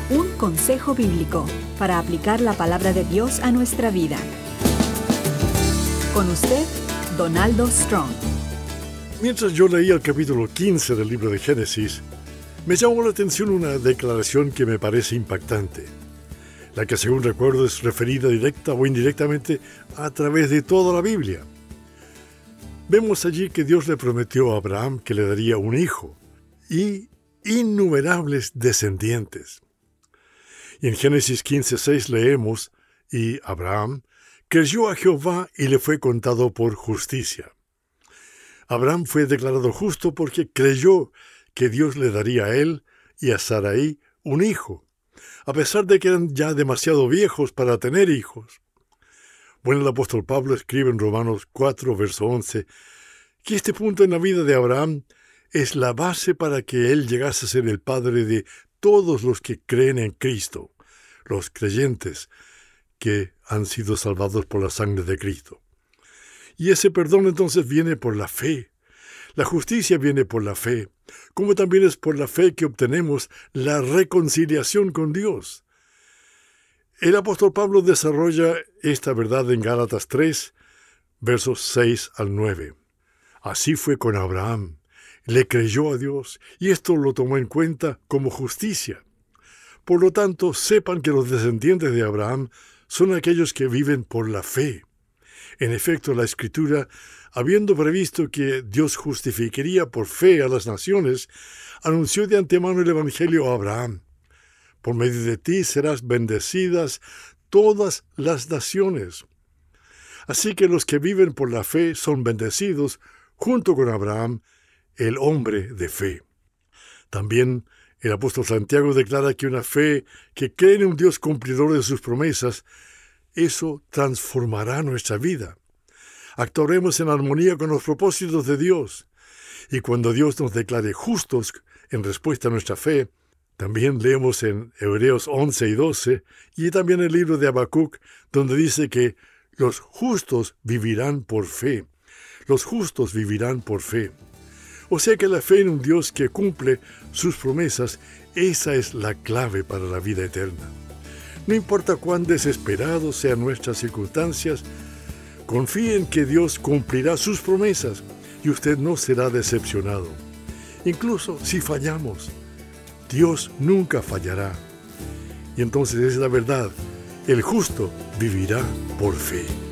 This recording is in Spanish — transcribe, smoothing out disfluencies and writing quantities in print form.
Un consejo bíblico para aplicar la palabra de Dios a nuestra vida. Con usted, Donaldo Strong. Mientras yo leía el capítulo 15 del libro de Génesis, me llamó la atención una declaración que me parece impactante, la que según recuerdo es referida directa o indirectamente a través de toda la Biblia. Vemos allí que Dios le prometió a Abraham que le daría un hijo y innumerables descendientes. Y en Génesis 15:6 leemos, y Abraham creyó a Jehová y le fue contado por justicia. Abraham fue declarado justo porque creyó que Dios le daría a él y a Sarai un hijo, a pesar de que eran ya demasiado viejos para tener hijos. Bueno, el apóstol Pablo escribe en Romanos 4, verso 11, que este punto en la vida de Abraham es la base para que él llegase a ser el padre de todos los que creen en Cristo, los creyentes que han sido salvados por la sangre de Cristo. Y ese perdón entonces viene por la fe. La justicia viene por la fe, como también es por la fe que obtenemos la reconciliación con Dios. El apóstol Pablo desarrolla esta verdad en Gálatas 3, versos 6 al 9. Así fue con Abraham. Le creyó a Dios y esto lo tomó en cuenta como justicia. Por lo tanto, sepan que los descendientes de Abraham son aquellos que viven por la fe. En efecto, la Escritura, habiendo previsto que Dios justificaría por fe a las naciones, anunció de antemano el Evangelio a Abraham. Por medio de ti serás bendecidas todas las naciones. Así que los que viven por la fe son bendecidos junto con Abraham, el hombre de fe. También el apóstol Santiago declara que una fe que cree en un Dios cumplidor de sus promesas, eso transformará nuestra vida. Actuaremos en armonía con los propósitos de Dios. Y cuando Dios nos declare justos en respuesta a nuestra fe, también leemos en Hebreos 11 y 12, y también en el libro de Habacuc, donde dice que los justos vivirán por fe. Los justos vivirán por fe. O sea que la fe en un Dios que cumple sus promesas, esa es la clave para la vida eterna. No importa cuán desesperados sean nuestras circunstancias, confíe en que Dios cumplirá sus promesas y usted no será decepcionado. Incluso si fallamos, Dios nunca fallará. Y entonces es la verdad, el justo vivirá por fe.